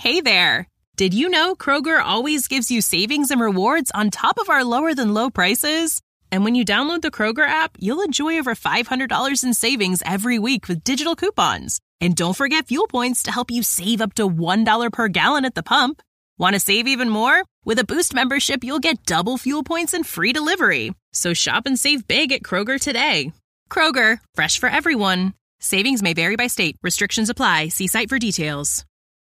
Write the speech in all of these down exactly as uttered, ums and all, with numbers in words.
Hey there! Did you know Kroger always gives you savings and rewards on top of our lower-than-low prices? And when you download the Kroger app, you'll enjoy over five hundred dollars in savings every week with digital coupons. And don't forget fuel points to help you save up to one dollar per gallon at the pump. Want to save even more? With a Boost membership, you'll get double fuel points and free delivery. So shop and save big at Kroger today. Kroger, fresh for everyone. Savings may vary by state. Restrictions apply. See site for details.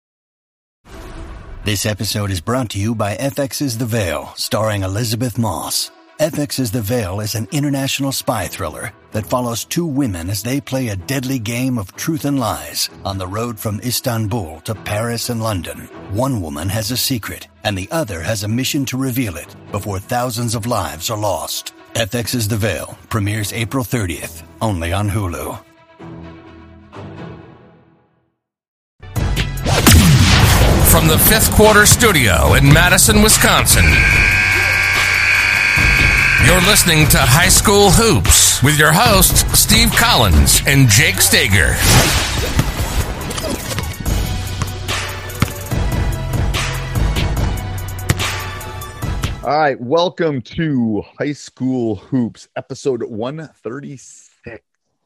This episode is brought to you by F X's The Veil, starring Elizabeth Moss. F X's The Veil is an international spy thriller that follows two women as they play a deadly game of truth and lies on the road from Istanbul to Paris and London. One woman has a secret, and the other has a mission to reveal it before thousands of lives are lost. F X's The Veil premieres April thirtieth, only on Hulu. From the Fifth Quarter Studio in Madison, Wisconsin, you're listening to High School Hoops with your hosts, Steve Collins and Jake Stager. All right, welcome to High School Hoops, episode one thirty-six.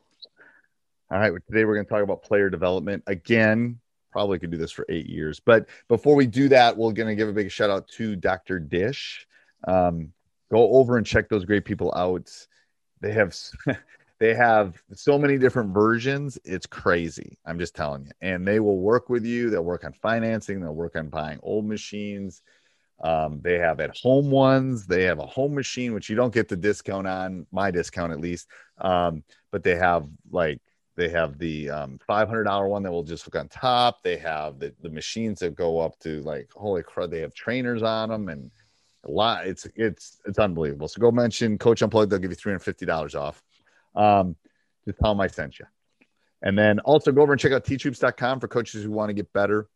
All right, today we're going to talk about player development. Again, probably could do this for eight years. But before we do that, we're going to give a big shout out to Doctor Dish. Um, go over and check those great people out. They have they have so many different versions. It's crazy. I'm just telling you. And they will work with you. They'll work on financing. They'll work on buying old machines. Um, they have at home ones. They have a home machine, which you don't get the discount on, my discount at least. Um, but they have like They have the um, five hundred dollars one that will just hook on top. They have the, the machines that go up to like, holy crud, they have trainers on them and a lot. It's, it's, it's unbelievable. So go mention Coach Unplugged. They'll give you three hundred fifty dollars off. Um, just tell them I sent you. And then also go over and check out teach hoops dot com for coaches who want to get better.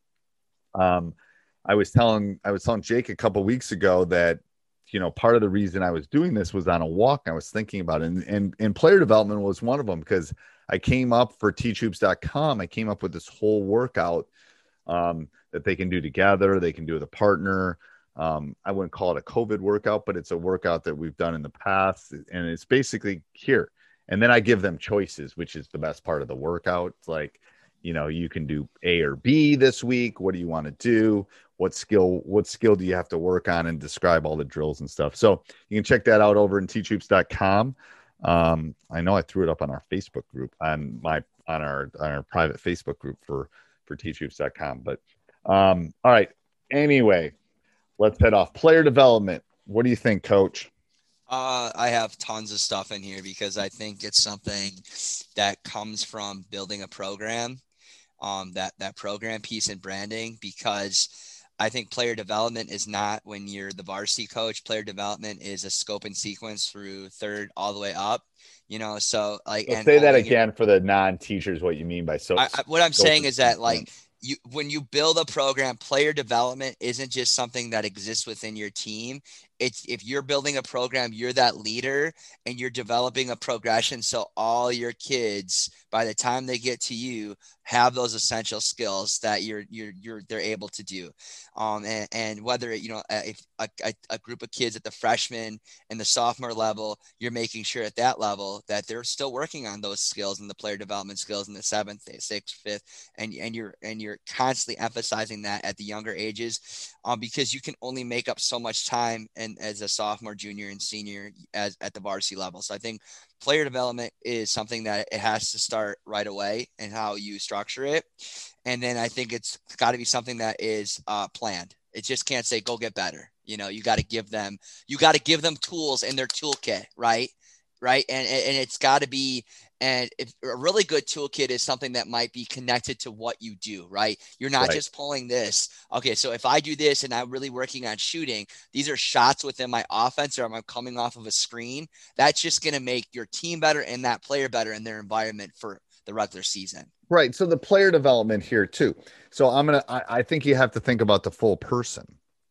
Um, I was telling, I was telling Jake a couple weeks ago that, you know, part of the reason I was doing this was on a walk. I was thinking about it, and, and, and player development was one of them, because I came up for teach hoops dot com. I came up with this whole workout um, that they can do together. They can do with a partner. Um, I wouldn't call it a COVID workout, but it's a workout that we've done in the past. And it's basically here. And then I give them choices, which is the best part of the workout. It's like, you know, you can do A or B this week. What do you want to do? What skill, what skill do you have to work on, and describe all the drills and stuff. So you can check that out over in teach hoops dot com. Um, I know I threw it up on our Facebook group, on my, on our, on our private Facebook group for, for teach hoops dot com. But, um, all right. Anyway, let's head off. Player development. What do you think, Coach? Uh, I have tons of stuff in here because I think it's something that comes from building a program, um, that, that program piece and branding, because I think player development is not when you're the varsity coach. Player development is a scope and sequence through third all the way up, you know? So like, So and say that again for the non-teachers, what you mean by so. I, I, what I'm saying is that like you, when you build a program, player development isn't just something that exists within your team. It's, if you're building a program, you're that leader and you're developing a progression. So all your kids, by the time they get to you, have those essential skills that you're, you're, you're, they're able to do. Um, and, and whether, you know, if a, a, a group of kids at the freshman and the sophomore level, you're making sure at that level that they're still working on those skills and the player development skills in the seventh, sixth, fifth, and, and you're, and you're constantly emphasizing that at the younger ages, um, because you can only make up so much time and as a sophomore, junior, and senior as at the varsity level. So I think player development is something that it has to start right away and how you structure it. And then I think it's got to be something that is uh, planned. It just can't say, go get better. You know, you got to give them, you got to give them tools in their toolkit. Right. Right. And, and it's got to be, and if a really good toolkit is something that might be connected to what you do, right? You're not right. just pulling this. Okay. So if I do this and I'm really working on shooting, these are shots within my offense, or I'm coming off of a screen. That's just going to make your team better and that player better in their environment for the regular season. Right. So the player development here too. So I'm going to, I think you have to think about the full person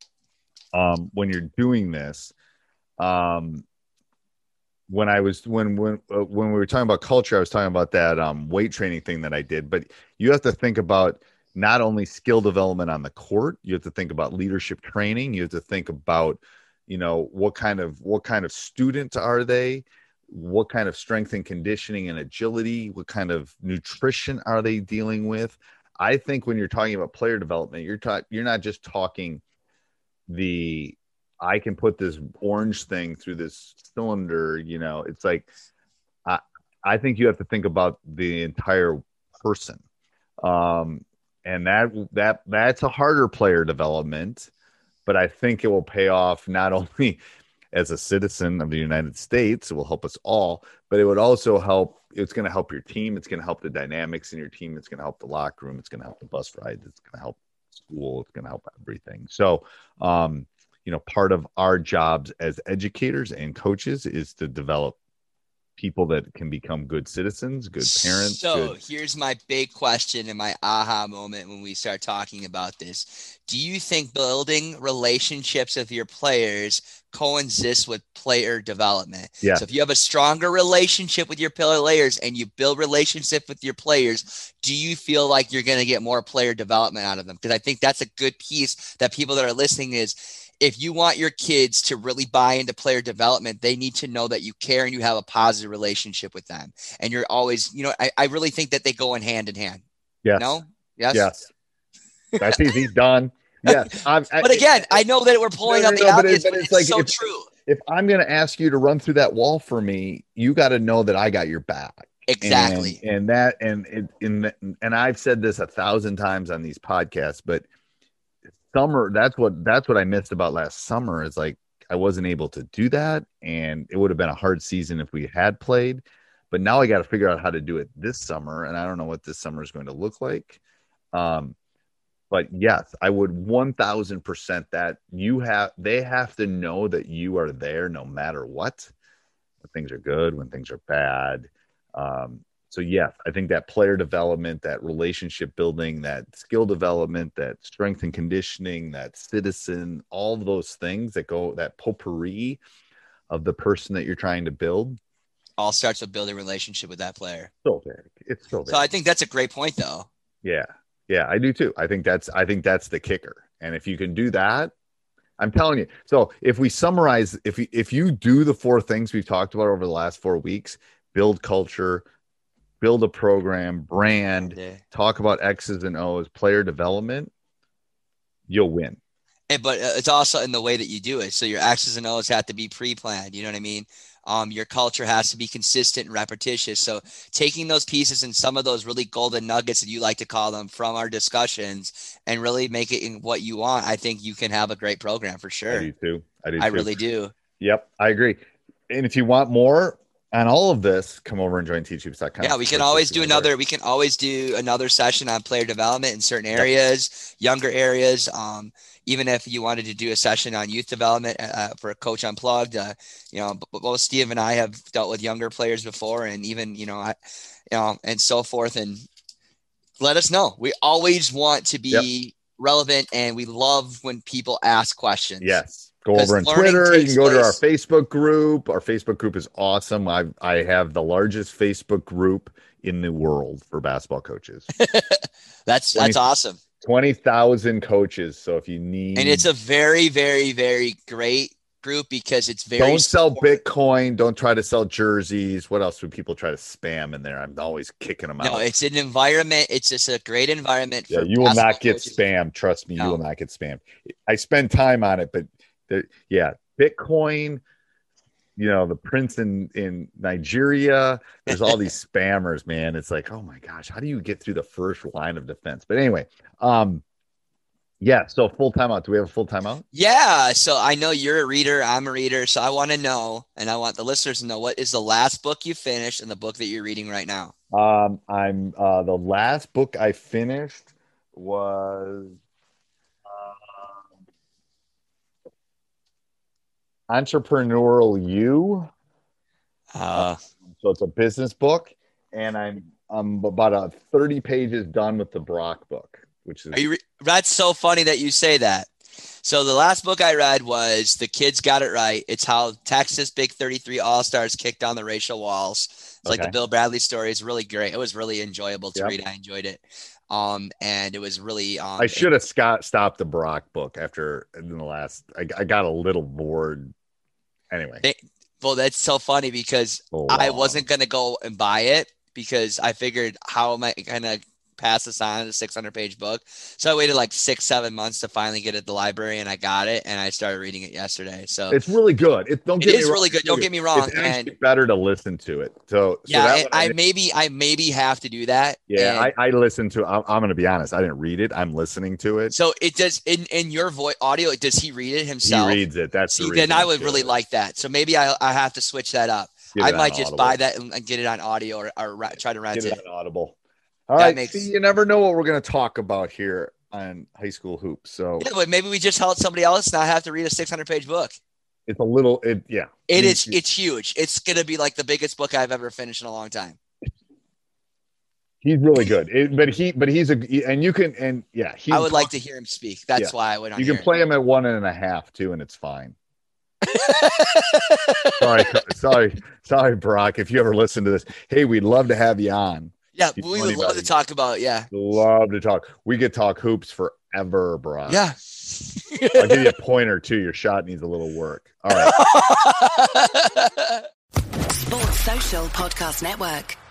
um, when you're doing this. Um, When I was when when uh, when we were talking about culture, I was talking about that um, weight training thing that I did. But you have to think about not only skill development on the court, you have to think about leadership training. You have to think about, you know, what kind of, what kind of student are they? What kind of strength and conditioning and agility? What kind of nutrition are they dealing with? I think when you're talking about player development, you're talking, you're not just talking the, I can put this orange thing through this cylinder, you know, it's like, I, I think you have to think about the entire person. Um, and that, that, that's a harder player development, but I think it will pay off not only as a citizen of the United States, it will help us all, but it would also help. It's going to help your team. It's going to help the dynamics in your team. It's going to help the locker room. It's going to help the bus ride. It's going to help school. It's going to help everything. So, um, you know, part of our jobs as educators and coaches is to develop people that can become good citizens, good parents. So good... here's my big question and my aha moment when we start talking about this. Do you think building relationships with your players coexists with player development? Yeah. So if you have a stronger relationship with your players and you build relationship with your players, do you feel like you're going to get more player development out of them? Because I think that's a good piece that people that are listening is, if you want your kids to really buy into player development, they need to know that you care and you have a positive relationship with them. And you're always, you know, I, I really think that they go in hand in hand. Yes. No? Yes. Yes. That's easy. Done. Yes. I'm, but again, I, I know that we're pulling no, up no, the no, obvious, but, it, but but it's, it's like so if, true. If I'm going to ask you to run through that wall for me, you got to know that I got your back. Exactly. And, and that, and it, in the, and I've said this a thousand times on these podcasts, but summer, that's what, that's what I missed about last summer is like, I wasn't able to do that. And it would have been a hard season if we had played, but now I got to figure out how to do it this summer. And I don't know what this summer is going to look like. Um, But yes, I would one thousand percent that you have, they have to know that you are there no matter what, when things are good, when things are bad. Um, so yes, I think that player development, that relationship building, that skill development, that strength and conditioning, that citizen, all of those things that go, that potpourri of the person that you're trying to build. All starts with building a relationship with that player. So big. It's so big. So I think that's a great point though. Yeah. Yeah, I do too. I think that's I think that's the kicker. And if you can do that, I'm telling you. So if we summarize, if you, if you do the four things we've talked about over the last four weeks, build culture, build a program, brand, Yeah. talk about X's and O's, player development, you'll win. And, but it's also in the way that you do it. So your X's and O's have to be pre-planned. You know what I mean? Um, your culture has to be consistent and repetitious. So taking those pieces and some of those really golden nuggets that you like to call them from our discussions and really make it in what you want, I think you can have a great program for sure. I do too. I do I too. really do. Yep, I agree. And if you want more on all of this, come over and join teach hoops dot com. Yeah, we can always do another, we can always do another session on player development in certain areas, yep. younger areas. Um, even if you wanted to do a session on youth development uh, for a Coach Unplugged, uh, you know, both Steve and I have dealt with younger players before, and even, you know, I, you know, and so forth. And let us know. We always want to be yep. relevant, and we love when people ask questions. Yes. Go over on Twitter. You can go place. to our Facebook group. Our Facebook group is awesome. I I have the largest Facebook group in the world for basketball coaches. that's that's awesome. twenty thousand coaches. So if you need, and it's a very, very, very great group because it's very. Don't sell Bitcoin. Don't try to sell jerseys. What else would people try to spam in there? I'm always kicking them no, out. No, it's an environment. It's just a great environment. Yeah, for you will not get coaches. spammed. Trust me, no. you will not get spammed. I spend time on it, but there, yeah, Bitcoin. You know, the prince in, in Nigeria, there's all these spammers, man. It's like, oh my gosh, how do you get through the first line of defense? But anyway, um, yeah, so full timeout. Do we have a full timeout? Yeah. So I know you're a reader. I'm a reader. So I want to know, and I want the listeners to know, what is the last book you finished and the book that you're reading right now? Um, I'm uh, the last book I finished was Entrepreneurial You. Uh, so it's a business book, and I'm I'm about a thirty pages done with the Brock book, which is are you re- that's so funny that you say that. So the last book I read was The Kids Got It Right. It's how Texas Big thirty-three All-Stars kicked down the racial walls. It's like Okay. the Bill Bradley story. It's really great. It was really enjoyable to Yep. read. I enjoyed it. Um, and it was really, um, I should have Scott stopped the Brock book after in the last, I, I got a little bored. Anyway. It, well, that's so funny because oh, wow. I wasn't going to go and buy it because I figured how am I going to pass this on a six hundred page book. So I waited like six, seven months to finally get it at the library and I got it and I started reading it yesterday. So it's really good. It, don't get it me is wrong, really good. Don't get me wrong. It's and better to listen to it. So, yeah, so and I, I maybe, I maybe have to do that. Yeah. And I, I listen to, I'm, I'm going to be honest. I didn't read it. I'm listening to it. So it does in, in your voice audio. Does he read it himself? He reads it. That's See, the then I would to really it. like that. So maybe I, I have to switch that up. Get I it might on just Audible. buy that and, and get it on audio or, or ra- try to rent Get it. it on Audible. All That right. makes- See, you never know what we're going to talk about here on High School Hoops. So Yeah, but maybe we just help somebody else not have to read a six hundred page book. it's a little, it, yeah. It You- is. It's huge. It's going to be like the biggest book I've ever finished in a long time. He's really good. It, but he, but he's a, and you can, and yeah, he, I would like to hear him speak. That's Yeah. why I would. you can play him at one and a half too, and it's fine. sorry, sorry, sorry, Brock. If you ever listen to this, hey, we'd love to have you on. Yeah, If you we know would love to anybody. talk about. Yeah. Love to talk. We could talk hoops forever, Brock. Yeah. I'll give you a pointer too. Your shot needs a little work. All right. Sports Social Podcast Network.